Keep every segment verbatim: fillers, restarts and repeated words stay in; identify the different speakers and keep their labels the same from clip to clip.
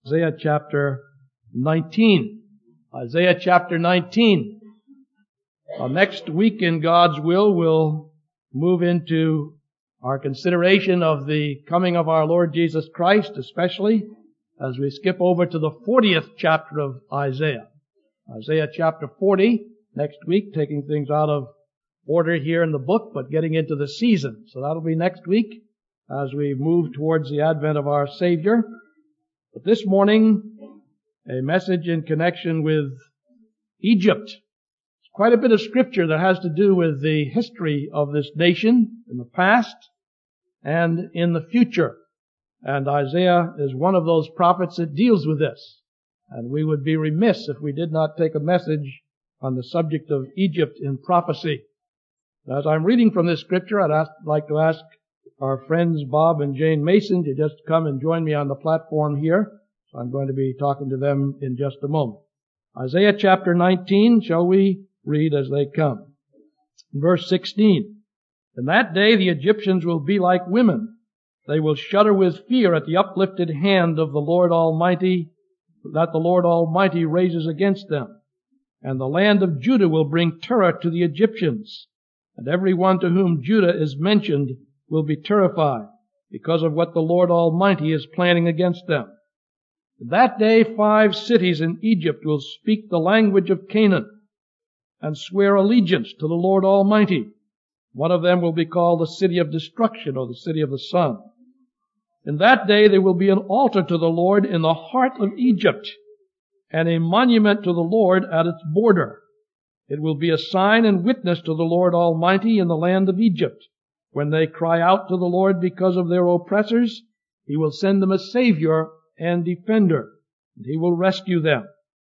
Speaker 1: Isaiah chapter nineteen. Isaiah chapter nineteen. Uh, next week, in God's will, we'll move into our consideration of the coming of our Lord Jesus Christ, especially as we skip over to the fortieth chapter of Isaiah. Isaiah chapter forty, next week, taking things out of order here in the book, but getting into the season. So that'll be next week as we move towards the advent of our Savior. But this morning, a message in connection with Egypt. Quite a bit of scripture that has to do with the history of this nation in the past and in the future. And Isaiah is one of those prophets that deals with this. And we would be remiss if we did not take a message on the subject of Egypt in prophecy. As I'm reading from this scripture, I'd ask, like to ask our friends Bob and Jane Mason to just come and join me on the platform here. So I'm going to be talking to them in just a moment. Isaiah chapter nineteen, shall we read as they come? Verse sixteen. In that day the Egyptians will be like women. They will shudder with fear at the uplifted hand of the Lord Almighty, that the Lord Almighty raises against them. And the land of Judah will bring terror to the Egyptians. And every one to whom Judah is mentioned will be terrified because of what the Lord Almighty is planning against them. That day five cities in Egypt will speak the language of Canaan and swear allegiance to the Lord Almighty. One of them will be called the city of destruction, or the city of the sun. In that day there will be an altar to the Lord in the heart of Egypt, and a monument to the Lord at its border. It will be a sign and witness to the Lord Almighty in the land of Egypt. When they cry out to the Lord because of their oppressors, He will send them a Savior and Defender, and He will rescue them.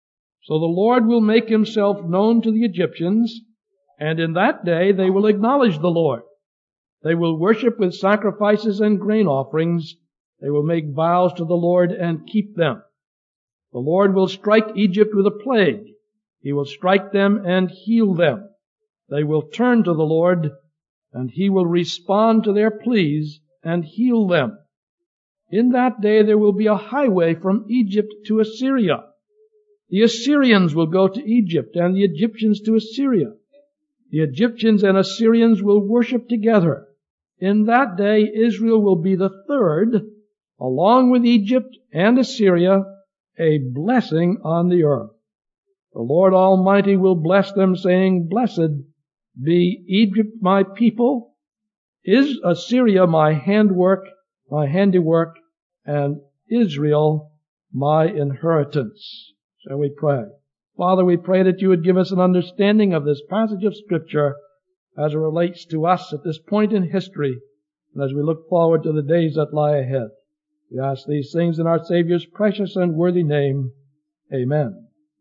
Speaker 1: So the Lord will make Himself known to the Egyptians, and in that day they will acknowledge the Lord. They will worship with sacrifices and grain offerings. They will make vows to the Lord and keep them. The Lord will strike Egypt with a plague. He will strike them and heal them. They will turn to the Lord, and He will respond to their pleas and heal them. In that day there will be a highway from Egypt to Assyria. The Assyrians will go to Egypt, and the Egyptians to Assyria. The Egyptians and Assyrians will worship together. In that day Israel will be the third, along with Egypt and Assyria, a blessing on the earth. The Lord Almighty will bless them, saying, Blessed be Egypt my people, is Assyria my handwork, my handiwork, and Israel my inheritance. Shall we pray? Father, we pray that You would give us an understanding of this passage of Scripture as it relates to us at this point in history, and as we look forward to the days that lie ahead. We ask these things in our Savior's precious and worthy name. Amen.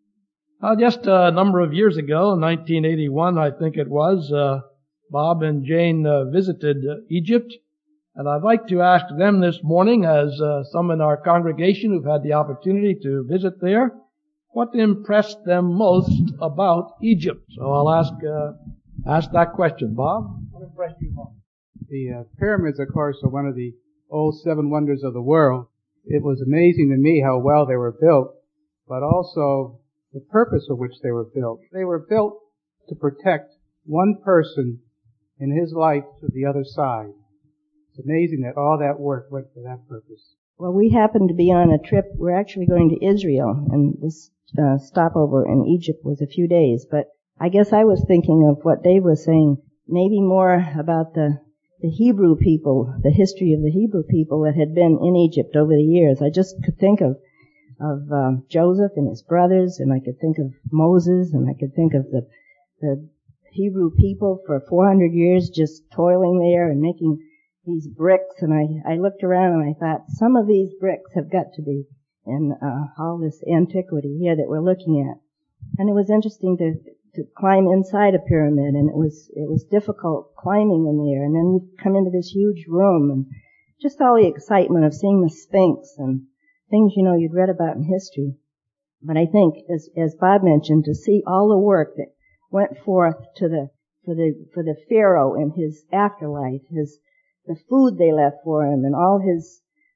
Speaker 1: Uh, just a number of years ago, in nineteen eighty-one, I think it was, uh, Bob and Jane uh, visited uh, Egypt. And I'd like to ask them this morning, as uh, some in our congregation who've had the opportunity to visit there, what impressed them most about Egypt. So I'll ask uh, ask that question. Bob, what impressed you most?
Speaker 2: The uh, pyramids, of course, are one of the old seven wonders of the world. It was amazing to me how well they were built, but also the purpose for which they were built. They were built to protect one person in his life to the other side. It's amazing that all that work went for that purpose.
Speaker 3: Well, we happened to be on a trip. We're actually going to Israel, and this uh, stopover in Egypt was a few days. But I guess I was thinking of what Dave was saying, maybe more about the the Hebrew people, the history of the Hebrew people that had been in Egypt over the years. I just could think of of um, Joseph and his brothers, and I could think of Moses, and I could think of the the Hebrew people for four hundred years just toiling there and making these bricks. And I, I looked around and I thought, some of these bricks have got to be in uh, all this antiquity here that we're looking at. And it was interesting to to climb inside a pyramid, and it was it was difficult climbing in there. And then you come into this huge room, and just all the excitement of seeing the Sphinx and things, you know, you'd read about in history. But I think, as as Bob mentioned, to see all the work that went forth to the for the for the Pharaoh in his afterlife, his the food they left for him, and all his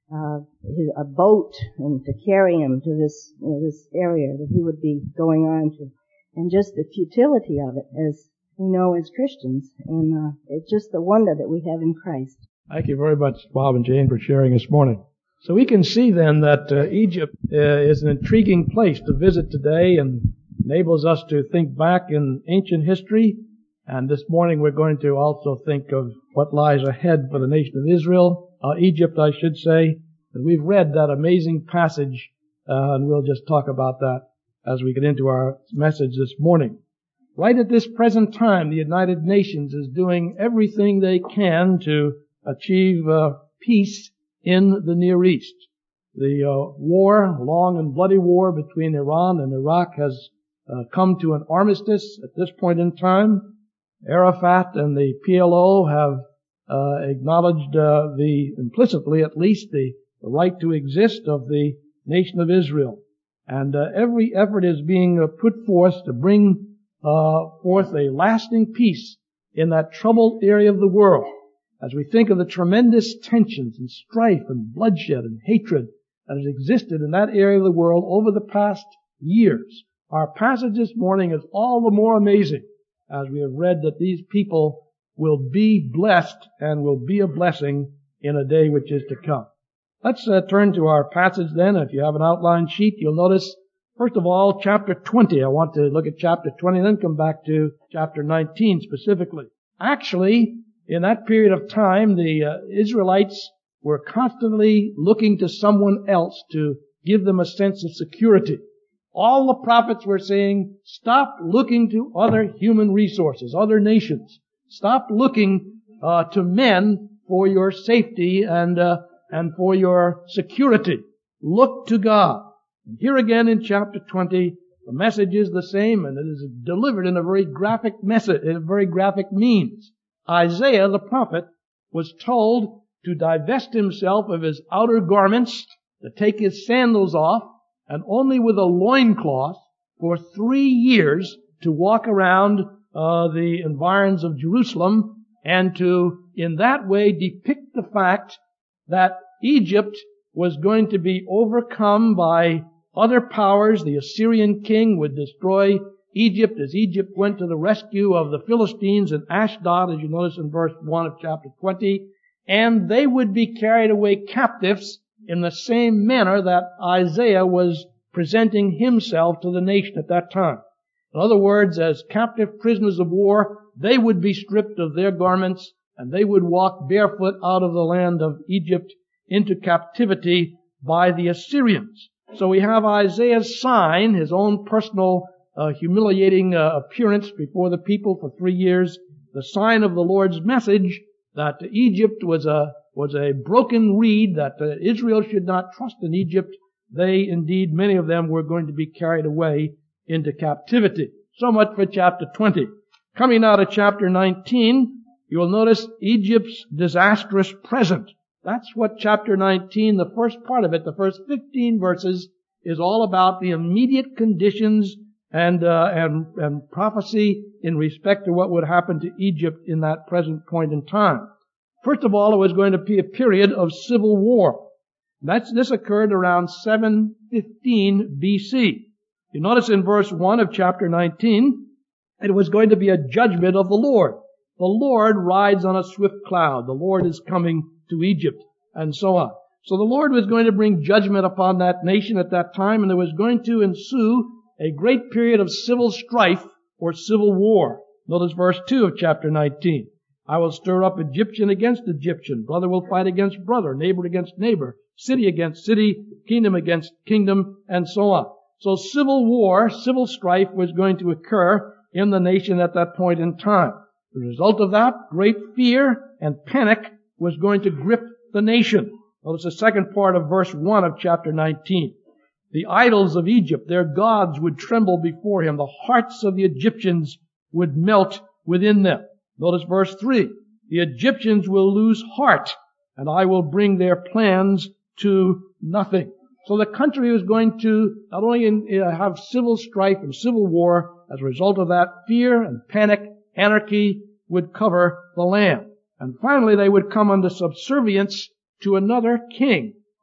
Speaker 3: uh, his, a boat and to carry him to this, you know, this area that he would be going on to. And just the futility of it, as we know as Christians. And uh, it's just the wonder that we have in Christ.
Speaker 1: Thank you very much, Bob and Jane, for sharing this morning. So we can see then that uh, Egypt uh, is an intriguing place to visit today and enables us to think back in ancient history. And this morning we're going to also think of what lies ahead for the nation of Israel, uh, Egypt, I should say. And we've read that amazing passage, uh, and we'll just talk about that as we get into our message this morning. Right at this present time, the United Nations is doing everything they can to achieve uh, peace in the Near East. The uh, war, long and bloody war between Iran and Iraq has uh, come to an armistice at this point in time. Arafat and the P L O have uh, acknowledged uh, the, implicitly at least, the, the right to exist of the nation of Israel. And uh, every effort is being uh, put forth to bring uh, forth a lasting peace in that troubled area of the world. As we think of the tremendous tensions and strife and bloodshed and hatred that has existed in that area of the world over the past years, our passage this morning is all the more amazing as we have read that these people will be blessed and will be a blessing in a day which is to come. Let's uh, turn to our passage then. If you have an outline sheet, you'll notice, first of all, chapter twenty. I want to look at chapter twenty, then come back to chapter nineteen specifically. Actually, in that period of time, the uh, Israelites were constantly looking to someone else to give them a sense of security. All the prophets were saying, stop looking to other human resources, other nations. Stop looking uh, to men for your safety and uh, and for your security. Look to God. And here again in chapter twenty, the message is the same, and it is delivered in a very graphic message, in a very graphic means. Isaiah the prophet was told to divest himself of his outer garments, to take his sandals off, and only with a loincloth for three years to walk around uh, the environs of Jerusalem and to, in that way, depict the fact that Egypt was going to be overcome by other powers. The Assyrian king would destroy Egypt as Egypt went to the rescue of the Philistines in Ashdod, as you notice in verse one of chapter twenty, and they would be carried away captives in the same manner that Isaiah was presenting himself to the nation at that time. In other words, as captive prisoners of war, they would be stripped of their garments and they would walk barefoot out of the land of Egypt into captivity by the Assyrians. So we have Isaiah's sign, his own personal uh, humiliating uh, appearance before the people for three years, the sign of the Lord's message that Egypt was a was a broken reed, that uh, Israel should not trust in Egypt. They, indeed, many of them were going to be carried away into captivity. So much for chapter twenty. Coming out of chapter nineteen, you will notice Egypt's disastrous present. That's what chapter nineteen, the first part of it, the first fifteen verses, is all about the immediate conditions and, uh, and, and prophecy in respect to what would happen to Egypt in that present point in time. First of all, it was going to be a period of civil war. That's, this occurred around seven fifteen B C. You notice in verse one of chapter nineteen, it was going to be a judgment of the Lord. The Lord rides on a swift cloud. The Lord is coming to Egypt, and so on. So the Lord was going to bring judgment upon that nation at that time, and there was going to ensue a great period of civil strife or civil war. Notice verse two of chapter nineteen. I will stir up Egyptian against Egyptian. Brother will fight against brother, neighbor against neighbor, city against city, kingdom against kingdom, and so on. So civil war, civil strife was going to occur in the nation at that point in time. The result of that, great fear and panic was going to grip the nation. Notice the second part of verse one of chapter nineteen. The idols of Egypt, their gods, would tremble before him. The hearts of the Egyptians would melt within them. Notice verse three. The Egyptians will lose heart, and I will bring their plans to nothing. So the country was going to not only in, uh, have civil strife and civil war. As a result of that, fear and panic, anarchy would cover the land. And finally, they would come under subservience to another king.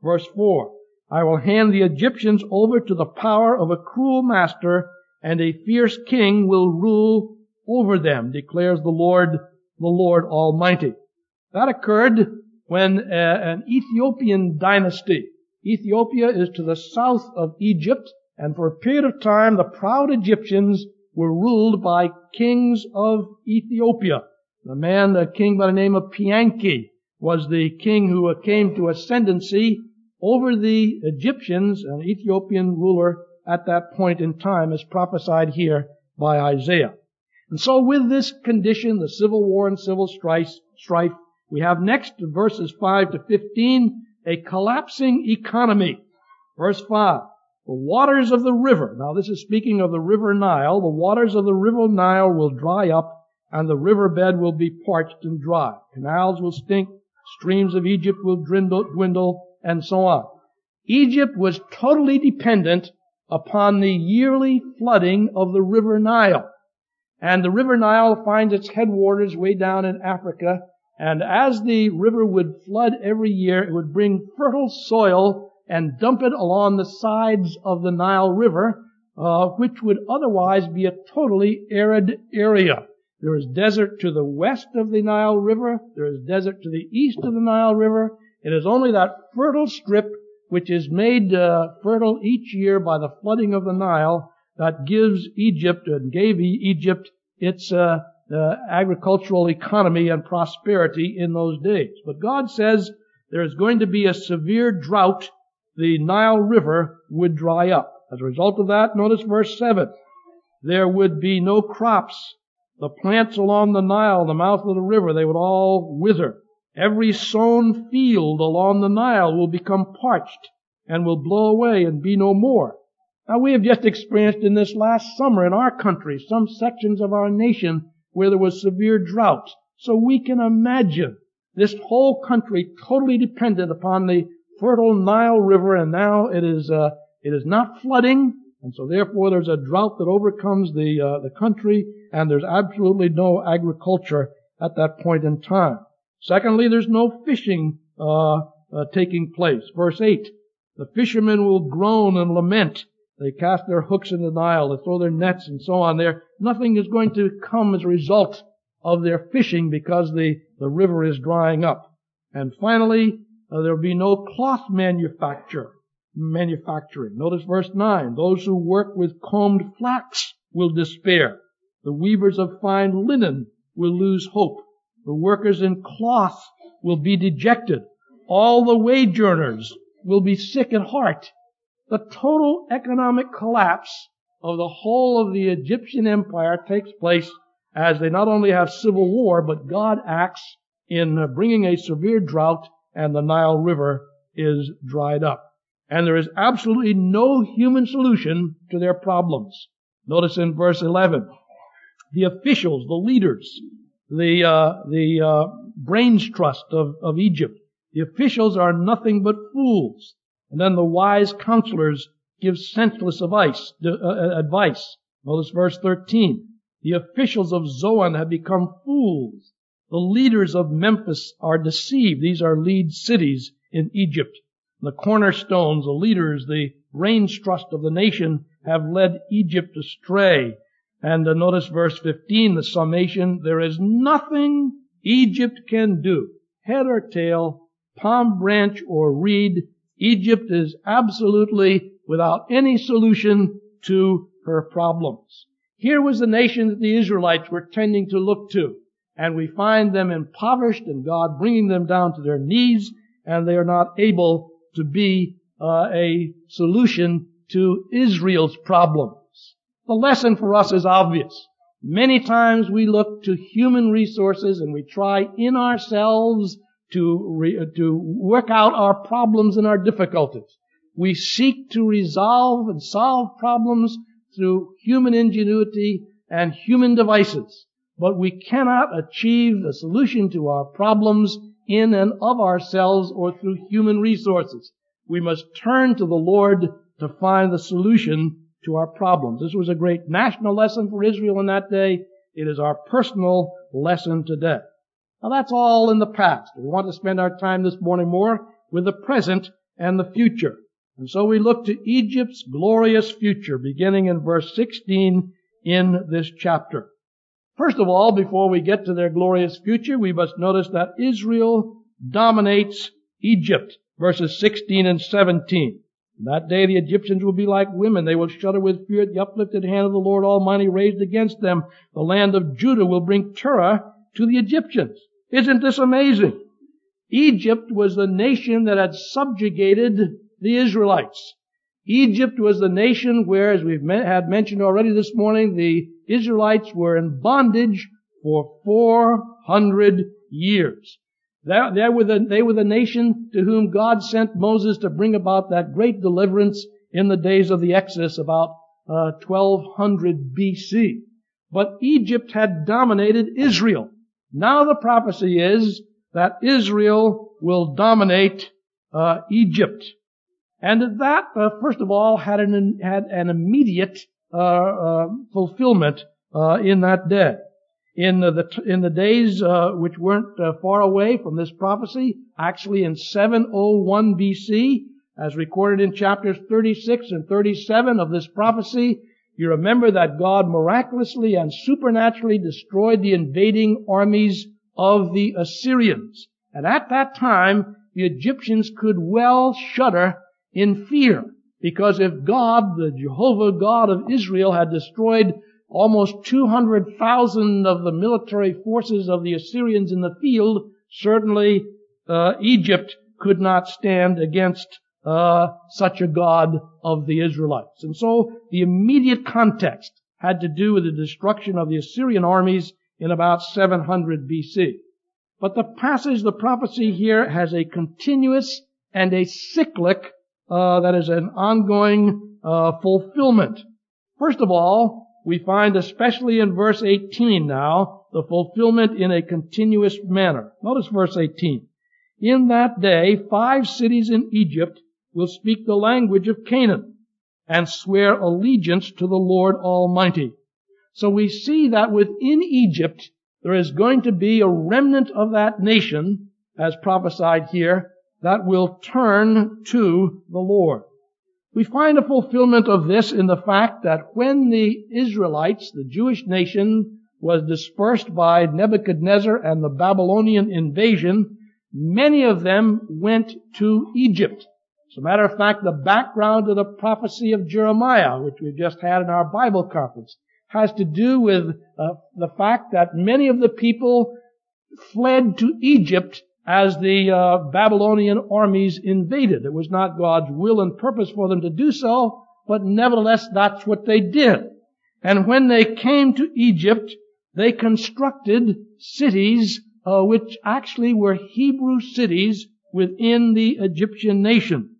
Speaker 1: Verse four, I will hand the Egyptians over to the power of a cruel master, and a fierce king will rule over them, declares the Lord, the Lord Almighty. That occurred when uh, an Ethiopian dynasty. Ethiopia is to the south of Egypt, and for a period of time the proud Egyptians were ruled by kings of Ethiopia. The man, a king by the name of Pianki, was the king who came to ascendancy over the Egyptians, an Ethiopian ruler at that point in time, as prophesied here by Isaiah. And so with this condition, the civil war and civil strife, strife we have next in verses five to fifteen, a collapsing economy. Verse five, the waters of the river. Now this is speaking of the river Nile. The waters of the river Nile will dry up, and the riverbed will be parched and dry. Canals will stink, streams of Egypt will dwindle, dwindle, and so on. Egypt was totally dependent upon the yearly flooding of the river Nile. And the river Nile finds its headwaters way down in Africa, and as the river would flood every year, it would bring fertile soil and dump it along the sides of the Nile River, uh, which would otherwise be a totally arid area. There is desert to the west of the Nile River. There is desert to the east of the Nile River. It is only that fertile strip which is made uh, fertile each year by the flooding of the Nile that gives Egypt and gave Egypt its uh, uh, agricultural economy and prosperity in those days. But God says there is going to be a severe drought. The Nile River would dry up. As a result of that, notice verse seven. There would be no crops. The plants along the Nile, the mouth of the river, they would all wither. Every sown field along the Nile will become parched and will blow away and be no more. Now, we have just experienced in this last summer in our country some sections of our nation where there was severe drought. So we can imagine this whole country totally dependent upon the fertile Nile River, and now it is uh, it is not flooding, and so therefore there's a drought that overcomes the uh, the country, and there's absolutely no agriculture at that point in time. Secondly, there's no fishing uh, uh taking place. Verse eight, the fishermen will groan and lament. They cast their hooks in the Nile, they throw their nets and so on. There, nothing is going to come as a result of their fishing because the, the river is drying up. And finally, uh, there will be no cloth manufacture, manufacturing. Notice verse nine. Those who work with combed flax will despair. The weavers of fine linen will lose hope. The workers in cloth will be dejected. All the wage earners will be sick at heart. The total economic collapse of the whole of the Egyptian empire takes place as they not only have civil war, but God acts in bringing a severe drought, and the Nile River is dried up. And there is absolutely no human solution to their problems. Notice in verse eleven, the officials, the leaders, the uh, the uh, brains trust of, of Egypt, the officials are nothing but fools. And then the wise counselors give senseless advice. Uh, advice. Notice verse thirteen. The officials of Zoan have become fools. The leaders of Memphis are deceived. These are lead cities in Egypt. The cornerstones, the leaders, the brains trust of the nation have led Egypt astray. And uh, notice verse fifteen, the summation. There is nothing Egypt can do, head or tail, palm branch or reed. Egypt is absolutely without any solution to her problems. Here was the nation that the Israelites were tending to look to, and we find them impoverished and God bringing them down to their knees, and they are not able to be uh, a solution to Israel's problems. The lesson for us is obvious. Many times we look to human resources and we try in ourselves to re, to work out our problems and our difficulties. We seek to resolve and solve problems through human ingenuity and human devices. But we cannot achieve the solution to our problems in and of ourselves or through human resources. We must turn to the Lord to find the solution to our problems. This was a great national lesson for Israel in that day. It is our personal lesson today. Now that's all in the past. We want to spend our time this morning more with the present and the future. And so we look to Egypt's glorious future, beginning in verse sixteen in this chapter. First of all, before we get to their glorious future, we must notice that Israel dominates Egypt, verses sixteen and seventeen. In that day the Egyptians will be like women. They will shudder with fear at the uplifted hand of the Lord Almighty raised against them. The land of Judah will bring terror to the Egyptians. Isn't this amazing? Egypt was the nation that had subjugated the Israelites. Egypt was the nation where, as we've had mentioned already this morning, the Israelites were in bondage for four hundred years. They were, the, they were the nation to whom God sent Moses to bring about that great deliverance in the days of the Exodus, about uh, twelve hundred B C. But Egypt had dominated Israel. Now the prophecy is that Israel will dominate uh, Egypt. And that, uh, first of all, had an, had an immediate uh, uh, fulfillment uh, in that day. In the in the days uh, which weren't uh, far away from this prophecy, actually in seven oh one B C, as recorded in chapters thirty-six and thirty-seven of this prophecy, you remember that God miraculously and supernaturally destroyed the invading armies of the Assyrians. And at that time, the Egyptians could well shudder in fear, because if God, the Jehovah God of Israel, had destroyed almost two hundred thousand of the military forces of the Assyrians in the field, certainly uh, Egypt could not stand against uh, such a God of the Israelites. And so the immediate context had to do with the destruction of the Assyrian armies in about seven hundred B C. But the passage, the prophecy here, has a continuous and a cyclic, uh, that is an ongoing uh, fulfillment. First of all, we find, especially in verse eighteen now, the fulfillment in a continuous manner. Notice verse eighteen. In that day, five cities in Egypt will speak the language of Canaan and swear allegiance to the Lord Almighty. So we see that within Egypt, there is going to be a remnant of that nation, as prophesied here, that will turn to the Lord. We find a fulfillment of this in the fact that when the Israelites, the Jewish nation, was dispersed by Nebuchadnezzar and the Babylonian invasion, many of them went to Egypt. As a matter of fact, the background of the prophecy of Jeremiah, which we've just had in our Bible conference, has to do with uh, the fact that many of the people fled to Egypt as the uh, Babylonian armies invaded. It was not God's will and purpose for them to do so, but nevertheless that's what they did. And when they came to Egypt, they constructed cities uh, which actually were Hebrew cities within the Egyptian nation.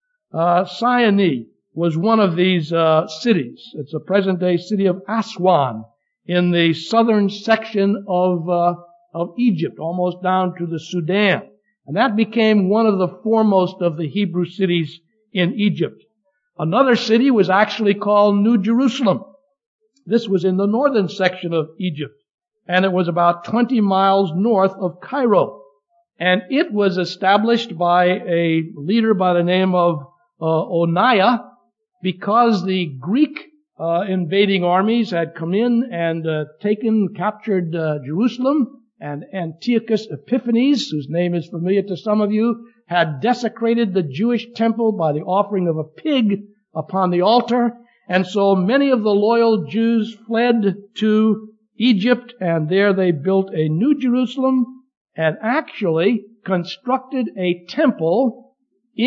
Speaker 1: Uh, Syene was one of these uh, cities. It's a present-day city of Aswan in the southern section of uh, of Egypt, almost down to the Sudan. And that became one of the foremost of the Hebrew cities in Egypt. Another city was actually called New Jerusalem. This was in the northern section of Egypt, and it was about twenty miles north of Cairo. And it was established by a leader by the name of uh, Oniah, because the Greek uh, invading armies had come in and uh, taken, captured uh, Jerusalem, and Antiochus Epiphanes, whose name is familiar to some of you, had desecrated the Jewish temple by the offering of a pig upon the altar. And so many of the loyal Jews fled to Egypt, and there they built a new Jerusalem and actually constructed a temple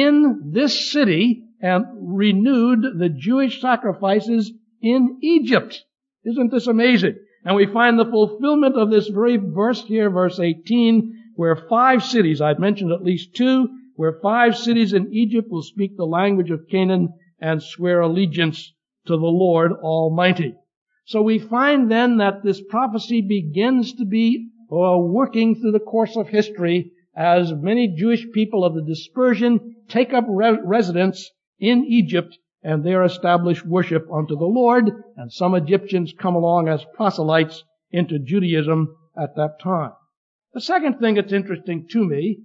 Speaker 1: in this city and renewed the Jewish sacrifices in Egypt. Isn't this amazing? And we find the fulfillment of this very verse here, verse eighteen, where five cities, I've mentioned at least two, where five cities in Egypt will speak the language of Canaan and swear allegiance to the Lord Almighty. So we find then that this prophecy begins to be uh, working through the course of history as many Jewish people of the dispersion take up re- residence in Egypt and there establish worship unto the Lord, and some Egyptians come along as proselytes into Judaism at that time. The second thing that's interesting to me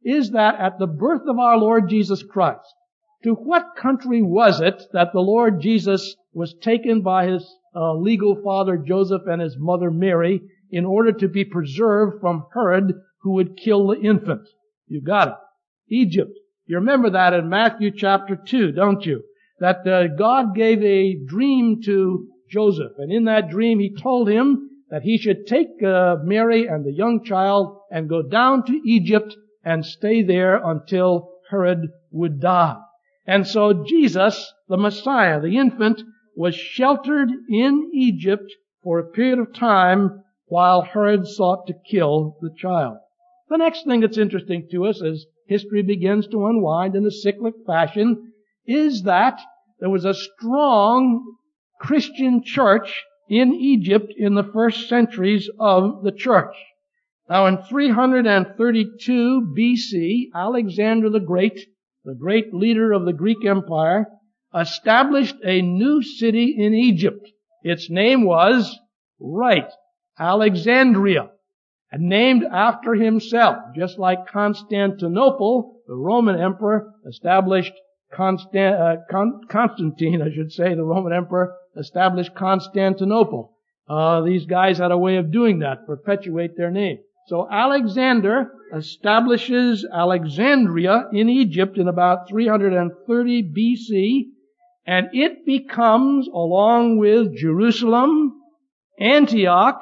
Speaker 1: is that at the birth of our Lord Jesus Christ, to what country was it that the Lord Jesus was taken by his uh, legal father Joseph and his mother Mary in order to be preserved from Herod, who would kill the infant? You got it. Egypt. You remember that in Matthew chapter two, don't you? That uh, God gave a dream to Joseph, and in that dream he told him that he should take uh, Mary and the young child and go down to Egypt and stay there until Herod would die. And so Jesus, the Messiah, the infant, was sheltered in Egypt for a period of time while Herod sought to kill the child. The next thing that's interesting to us as history begins to unwind in a cyclic fashion is that there was a strong Christian church in Egypt in the first centuries of the church. Now in three hundred thirty-two B C, Alexander the Great, the great leader of the Greek Empire, established a new city in Egypt. Its name was, right, Alexandria, and named after himself, just like Constantinople, the Roman emperor, established Constant, uh, Con- Constantine, I should say, the Roman emperor, established Constantinople. Uh, these guys had a way of doing that, perpetuate their name. So Alexander establishes Alexandria in Egypt in about three hundred thirty B C, and it becomes, along with Jerusalem, Antioch,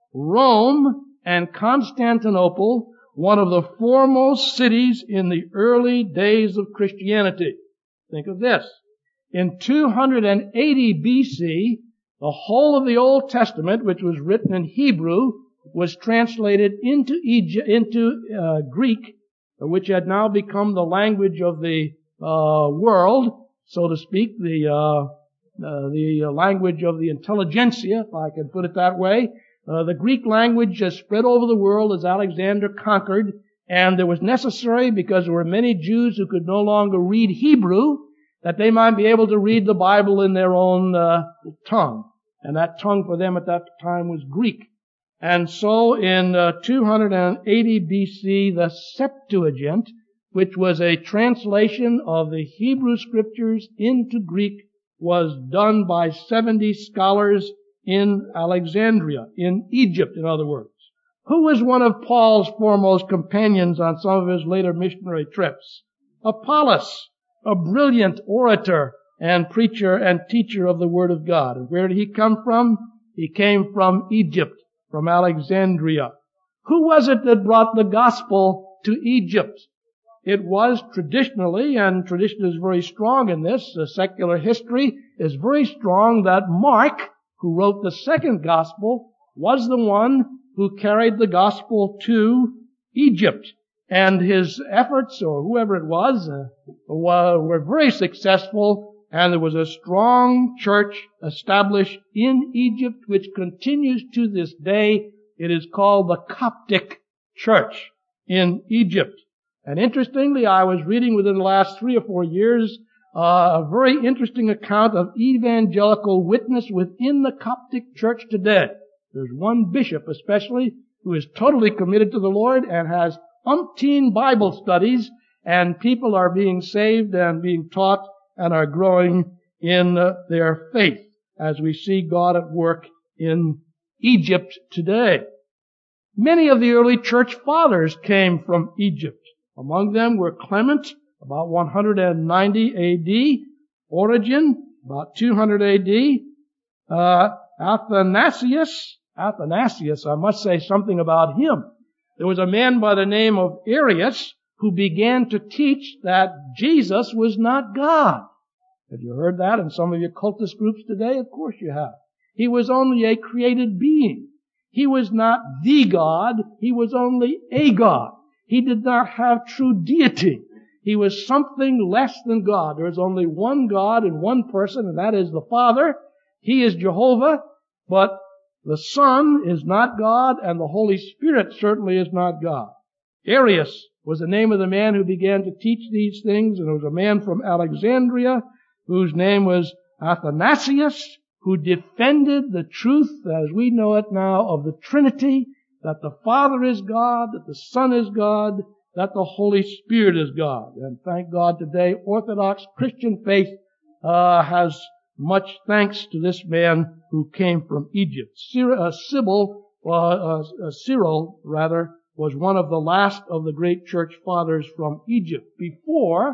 Speaker 1: Rome, and Constantinople, one of the foremost cities in the early days of Christianity. Think of this. In two hundred eighty B C, the whole of the Old Testament, which was written in Hebrew, was translated into Egypt, into uh, Greek, which had now become the language of the uh, world, so to speak, the uh, uh, the language of the intelligentsia, if I can put it that way. Uh, the Greek language just spread over the world as Alexander conquered, and it was necessary because there were many Jews who could no longer read Hebrew, that they might be able to read the Bible in their own uh, tongue. And that tongue for them at that time was Greek. And so in uh, two hundred eighty B C, the Septuagint, which was a translation of the Hebrew scriptures into Greek, was done by seventy scholars in Alexandria, in Egypt, in other words. Who was one of Paul's foremost companions on some of his later missionary trips? Apollos, a brilliant orator and preacher and teacher of the Word of God. And where did he come from? He came from Egypt, from Alexandria. Who was it that brought the gospel to Egypt? It was traditionally, and tradition is very strong in this, uh, secular history is very strong, that Mark, who wrote the second gospel, was the one who carried the gospel to Egypt. And his efforts, or whoever it was, uh, were very successful, and there was a strong church established in Egypt, which continues to this day. It is called the Coptic Church in Egypt. And interestingly, I was reading within the last three or four years uh, a very interesting account of evangelical witness within the Coptic Church today. There's one bishop especially who is totally committed to the Lord and has umpteen Bible studies, and people are being saved and being taught and are growing in uh, their faith as we see God at work in Egypt today. Many of the early church fathers came from Egypt. Among them were Clement, about one hundred ninety A D, Origen, about two hundred A D, uh, Athanasius, Athanasius, I must say something about him. There was a man by the name of Arius who began to teach that Jesus was not God. Have you heard that in some of your cultist groups today? Of course you have. He was only a created being. He was not the God. He was only a God. He did not have true deity. He was something less than God. There is only one God and one person, and that is the Father. He is Jehovah, but the Son is not God, and the Holy Spirit certainly is not God. Arius was the name of the man who began to teach these things, and it was a man from Alexandria whose name was Athanasius, who defended the truth, as we know it now, of the Trinity, that the Father is God, that the Son is God, that the Holy Spirit is God. And thank God today, Orthodox Christian faith uh, has much thanks to this man who came from Egypt. Cyril, uh, Sybil, uh, uh, uh, Cyril, rather, was one of the last of the great church fathers from Egypt before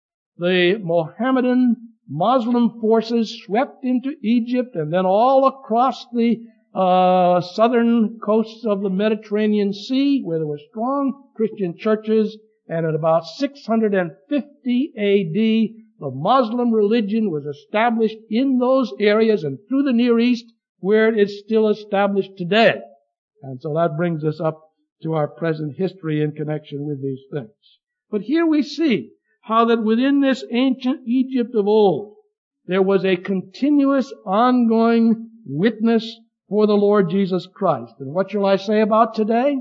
Speaker 1: the Mohammedan Muslim forces swept into Egypt and then all across the uh, southern coasts of the Mediterranean Sea, where there were strong Christian churches. And at about six hundred fifty A D, the Muslim religion was established in those areas and through the Near East, where it is still established today. And so that brings us up to our present history in connection with these things. But here we see how that within this ancient Egypt of old, there was a continuous, ongoing witness for the Lord Jesus Christ. And what shall I say about today?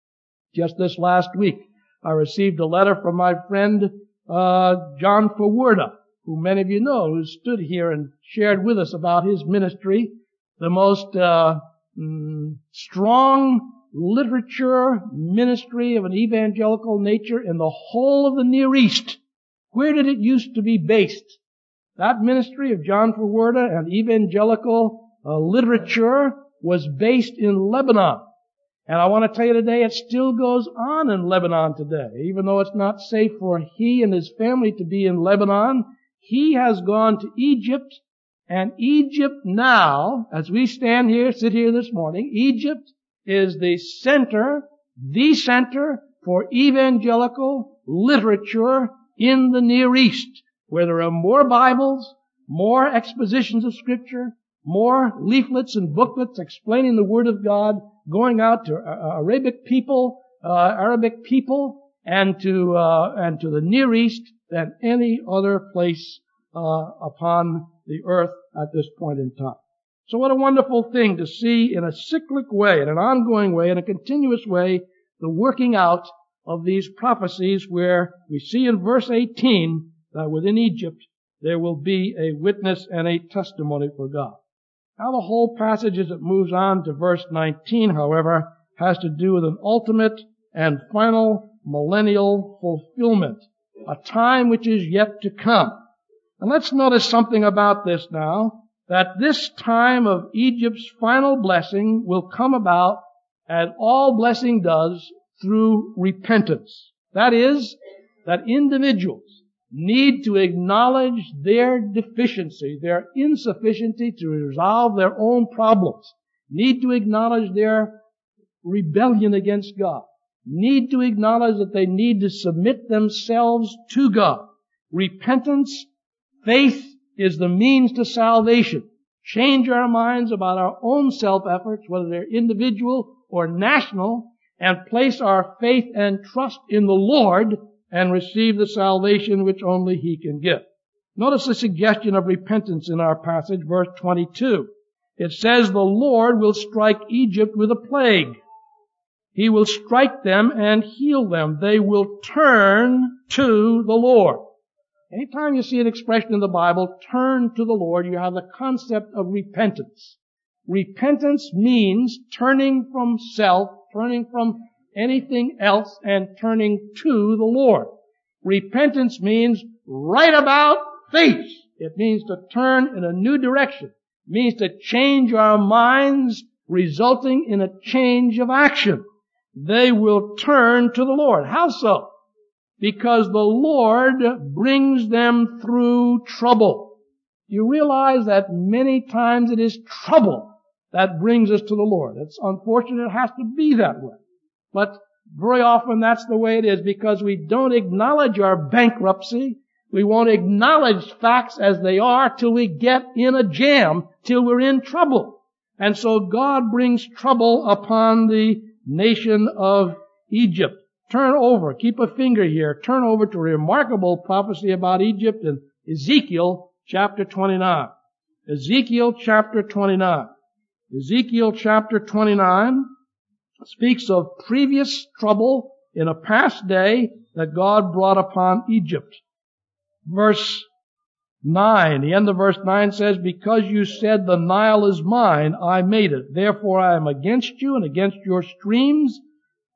Speaker 1: Just this last week, I received a letter from my friend uh John Fawarda, who many of you know, who stood here and shared with us about his ministry, the most uh mm, strong literature ministry of an evangelical nature in the whole of the Near East. Where did it used to be based? That ministry of John Fawarda and evangelical uh, literature was based in Lebanon. And I want to tell you today, it still goes on in Lebanon today. Even though it's not safe for he and his family to be in Lebanon, he has gone to Egypt. And Egypt now, as we stand here, sit here this morning, Egypt is the center, the center for evangelical literature in the Near East, where there are more Bibles, more expositions of Scripture, more leaflets and booklets explaining the Word of God, going out to uh, Arabic people, uh, Arabic people, and to uh, and to the Near East than any other place uh, upon the earth at this point in time. So what a wonderful thing to see in a cyclic way, in an ongoing way, in a continuous way, the working out of these prophecies, where we see in verse eighteen that within Egypt there will be a witness and a testimony for God. Now the whole passage as it moves on to verse nineteen, however, has to do with an ultimate and final millennial fulfillment, a time which is yet to come. And let's notice something about this now, that this time of Egypt's final blessing will come about, as all blessing does, through repentance. That is, that individuals need to acknowledge their deficiency, their insufficiency to resolve their own problems, need to acknowledge their rebellion against God, need to acknowledge that they need to submit themselves to God. Repentance, faith is the means to salvation. Change our minds about our own self-efforts, whether they're individual or national, and place our faith and trust in the Lord and receive the salvation which only He can give. Notice the suggestion of repentance in our passage, verse twenty-two. It says, the Lord will strike Egypt with a plague. He will strike them and heal them. They will turn to the Lord. Anytime you see an expression in the Bible, turn to the Lord, you have the concept of repentance. Repentance means turning from self, turning from anything else, and turning to the Lord. Repentance means right about face. It means to turn in a new direction. It means to change our minds, resulting in a change of action. They will turn to the Lord. How so? Because the Lord brings them through trouble. You realize that many times it is trouble that brings us to the Lord. It's unfortunate it has to be that way. But very often that's the way it is, because we don't acknowledge our bankruptcy. We won't acknowledge facts as they are till we get in a jam, till we're in trouble. And so God brings trouble upon the nation of Egypt. Turn over, keep a finger here, turn over to a remarkable prophecy about Egypt in Ezekiel chapter twenty-nine. Ezekiel chapter twenty-nine. Ezekiel chapter twenty-nine speaks of previous trouble in a past day that God brought upon Egypt. Verse nine, the end of verse nine says, because you said the Nile is mine, I made it. Therefore I am against you and against your streams,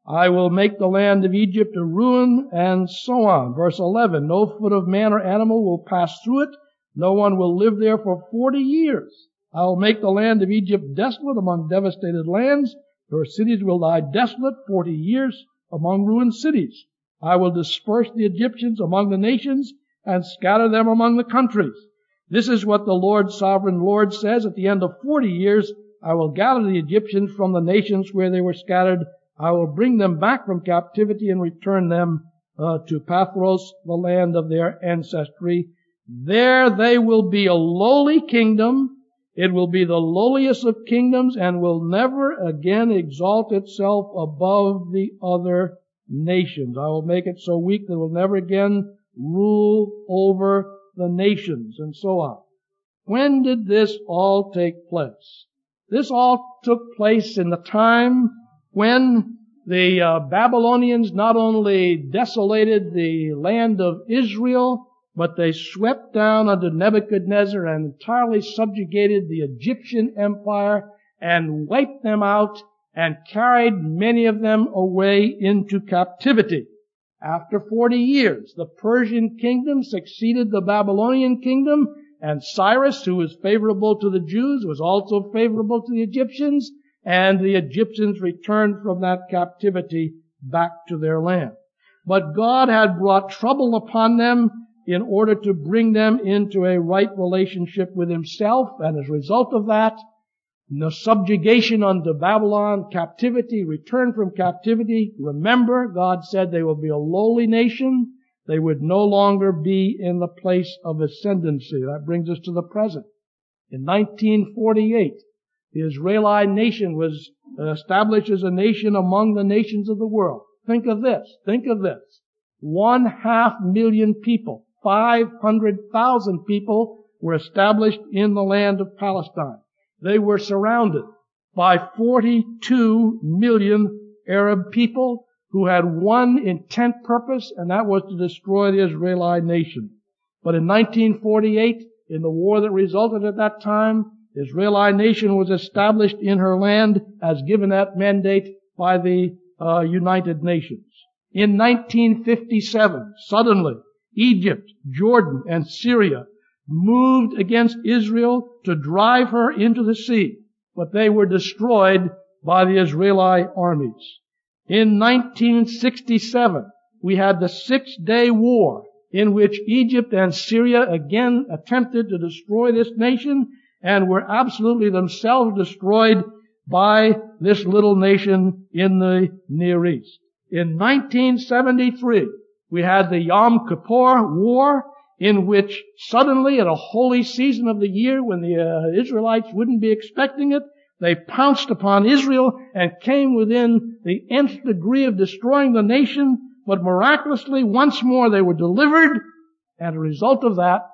Speaker 1: I will make the land of Egypt a ruin, and so on. Verse eleven, no foot of man or animal will pass through it. No one will live there for forty years. I will make the land of Egypt desolate among devastated lands. Her cities will lie desolate forty years among ruined cities. I will disperse the Egyptians among the nations and scatter them among the countries. This is what the Lord, sovereign Lord, says. At the end of forty years, I will gather the Egyptians from the nations where they were scattered. I will bring them back from captivity and return them uh, to Pathros, the land of their ancestry. There they will be a lowly kingdom. It will be the lowliest of kingdoms and will never again exalt itself above the other nations. I will make it so weak that it will never again rule over the nations, and so on. When did this all take place? This all took place in the time when the uh, Babylonians not only desolated the land of Israel, but they swept down under Nebuchadnezzar and entirely subjugated the Egyptian empire and wiped them out and carried many of them away into captivity. After forty years, the Persian kingdom succeeded the Babylonian kingdom, and Cyrus, who was favorable to the Jews, was also favorable to the Egyptians, and the Egyptians returned from that captivity back to their land. But God had brought trouble upon them in order to bring them into a right relationship with Himself, and as a result of that, the subjugation under Babylon, captivity, return from captivity. Remember, God said they will be a lowly nation. They would no longer be in the place of ascendancy. That brings us to the present. In nineteen forty-eight, the Israelite nation was established as a nation among the nations of the world. Think of this. Think of this. One half million people, five hundred thousand people were established in the land of Palestine. They were surrounded by forty-two million Arab people who had one intent purpose, and that was to destroy the Israelite nation. But in nineteen forty-eight, in the war that resulted at that time, the Israelite nation was established in her land as given that mandate by the uh, United Nations. In nineteen fifty-seven, suddenly, Egypt, Jordan, and Syria moved against Israel to drive her into the sea, but they were destroyed by the Israeli armies. In nineteen sixty-seven, we had the Six-Day War, in which Egypt and Syria again attempted to destroy this nation and were absolutely themselves destroyed by this little nation in the Near East. In nineteen seventy-three, we had the Yom Kippur War, in which suddenly at a holy season of the year when the uh, Israelites wouldn't be expecting it, they pounced upon Israel and came within the nth degree of destroying the nation, but miraculously once more they were delivered, and as a result of that,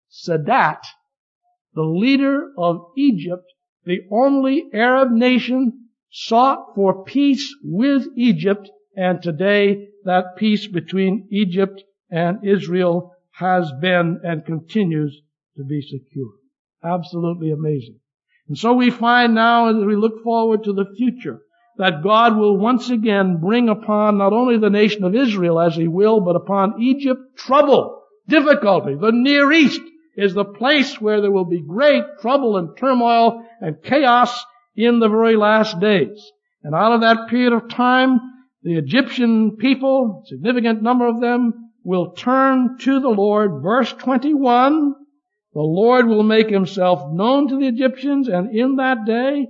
Speaker 1: Sadat, the leader of Egypt, the only Arab nation, sought for peace with Egypt, and today that peace between Egypt and Israel has been and continues to be secure. Absolutely amazing. And so we find now, as we look forward to the future, that God will once again bring upon not only the nation of Israel as He will, but upon Egypt trouble, difficulty. The Near East is the place where there will be great trouble and turmoil and chaos in the very last days. And out of that period of time, the Egyptian people, a significant number of them, will turn to the Lord. Verse twenty-one, the Lord will make Himself known to the Egyptians, and in that day,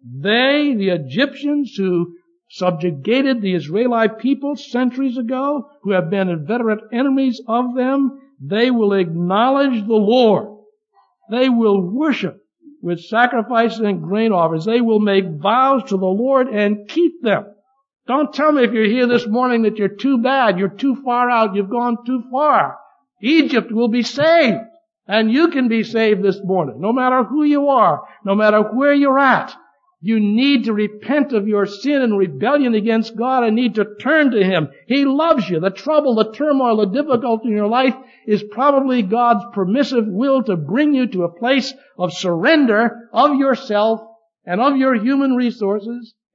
Speaker 1: they, the Egyptians who subjugated the Israelite people centuries ago, who have been inveterate enemies of them, they will acknowledge the Lord. They will worship with sacrifices and grain offerings. They will make vows to the Lord and keep them. Don't tell me if you're here this morning that you're too bad, you're too far out, you've gone too far. Egypt will be saved. And you can be saved this morning, no matter who you are, no matter where you're at. You need to repent of your sin and rebellion against God and need to turn to Him. He loves you. The trouble, the turmoil, the difficulty in your life is probably God's permissive will to bring you to a place of surrender of yourself and of your human resources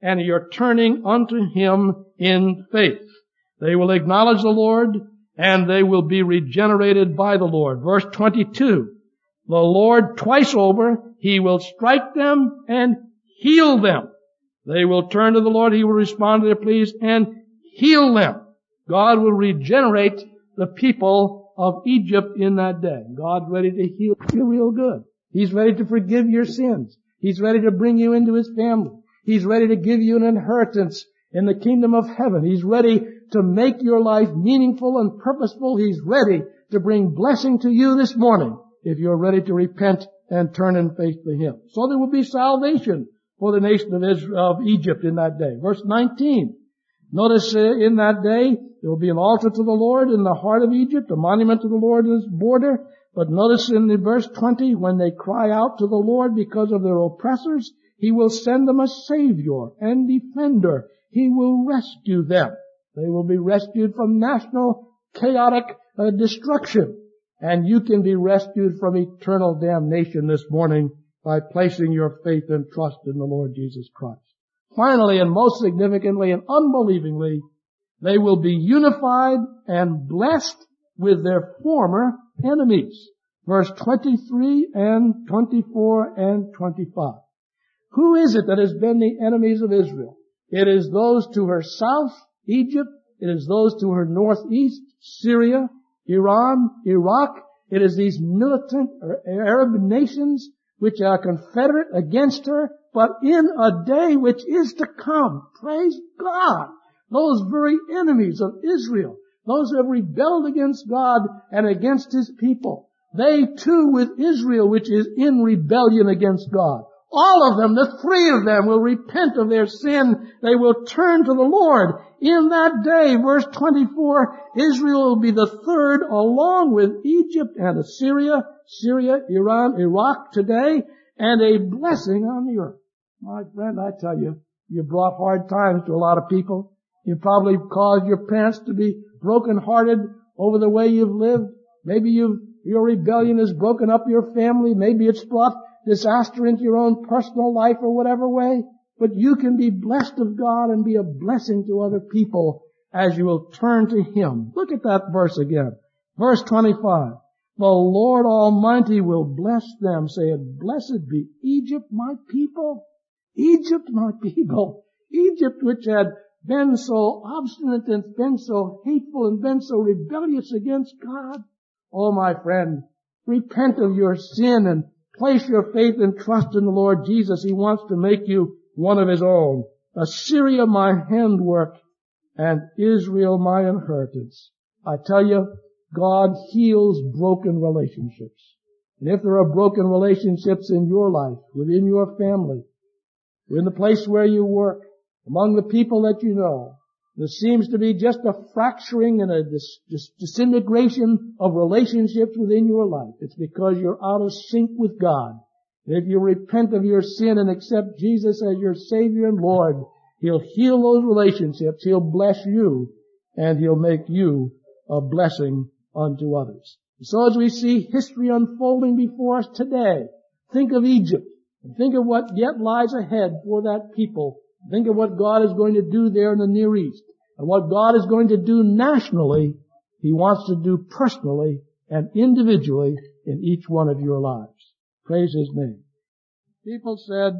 Speaker 1: and you're turning unto Him in faith. They will acknowledge the Lord, and they will be regenerated by the Lord. Verse twenty-two, the Lord twice over, He will strike them and heal them. They will turn to the Lord, He will respond to their pleas and heal them. God will regenerate the people of Egypt in that day. God's ready to heal you real good. He's ready to forgive your sins. He's ready to bring you into His family. He's ready to give you an inheritance in the kingdom of heaven. He's ready to make your life meaningful and purposeful. He's ready to bring blessing to you this morning if you're ready to repent and turn in faith to Him. So there will be salvation for the nation of Israel, of Egypt in that day. Verse nineteen. Notice uh, in that day, there will be an altar to the Lord in the heart of Egypt, a monument to the Lord in its border. But notice in the verse twenty, when they cry out to the Lord because of their oppressors, He will send them a Savior and Defender. He will rescue them. They will be rescued from national chaotic uh, destruction. And you can be rescued from eternal damnation this morning by placing your faith and trust in the Lord Jesus Christ. Finally, and most significantly and unbelievingly, they will be unified and blessed with their former enemies. Verse twenty-three and twenty-four and twenty-five. Who is it that has been the enemies of Israel? It is those to her south, Egypt. It is those to her northeast, Syria, Iran, Iraq. It is these militant Arab nations which are confederate against her, but in a day which is to come, praise God, those very enemies of Israel, those who have rebelled against God and against His people, they too with Israel, which is in rebellion against God, all of them, the three of them, will repent of their sin. They will turn to the Lord. In that day, verse twenty-four, Israel will be the third along with Egypt and Assyria, Syria, Iran, Iraq today, and a blessing on the earth. My friend, I tell you, you brought hard times to a lot of people. You probably caused your parents to be broken-hearted over the way you've lived. Maybe you've, your rebellion has broken up your family. Maybe it's brought disaster into your own personal life or whatever way. But you can be blessed of God and be a blessing to other people as you will turn to Him. Look at that verse again. Verse twenty-five. The Lord Almighty will bless them, saying, Blessed be Egypt, my people. Egypt, my people. Egypt, which had been so obstinate and been so hateful and been so rebellious against God. Oh, my friend, repent of your sin and place your faith and trust in the Lord Jesus. He wants to make you one of His own. Assyria, my handwork, and Israel, my inheritance. I tell you, God heals broken relationships. And if there are broken relationships in your life, within your family, in the place where you work, among the people that you know, there seems to be just a fracturing and a dis- dis- disintegration of relationships within your life. It's because you're out of sync with God. And if you repent of your sin and accept Jesus as your Savior and Lord, He'll heal those relationships, He'll bless you, and He'll make you a blessing unto others. So as we see history unfolding before us today, think of Egypt, and think of what yet lies ahead for that people. Think of what God is going to do there in the Near East. And what God is going to do nationally, He wants to do personally and individually in each one of your lives. Praise His name. People said,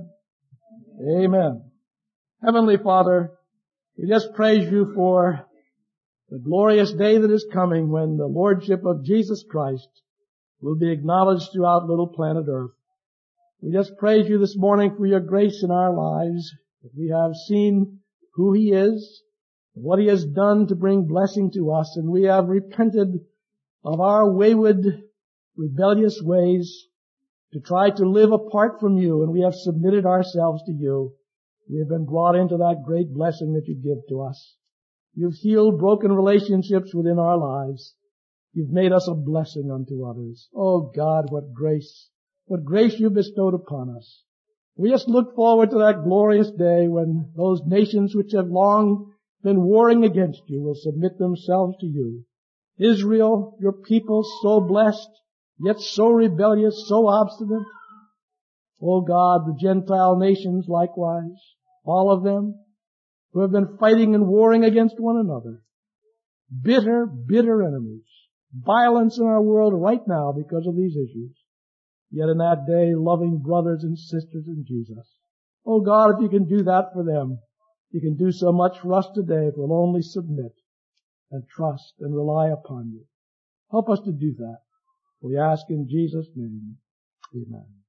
Speaker 1: Amen. Heavenly Father, we just praise You for the glorious day that is coming when the Lordship of Jesus Christ will be acknowledged throughout little planet Earth. We just praise You this morning for Your grace in our lives. We have seen who He is, what He has done to bring blessing to us, and we have repented of our wayward, rebellious ways to try to live apart from You, and we have submitted ourselves to You. We have been brought into that great blessing that You give to us. You've healed broken relationships within our lives. You've made us a blessing unto others. Oh God, what grace, what grace You bestowed upon us. We just look forward to that glorious day when those nations which have long been warring against You will submit themselves to You. Israel, Your people, so blessed, yet so rebellious, so obstinate. Oh God, the Gentile nations likewise. all of them, who have been fighting and warring against one another. Bitter, bitter enemies. Violence in our world right now because of these issues. Yet in that day, loving brothers and sisters in Jesus. Oh God, if you can do that for them, you can do so much for us today if we'll only submit and trust and rely upon you. Help us to do that. We ask in Jesus' name. Amen.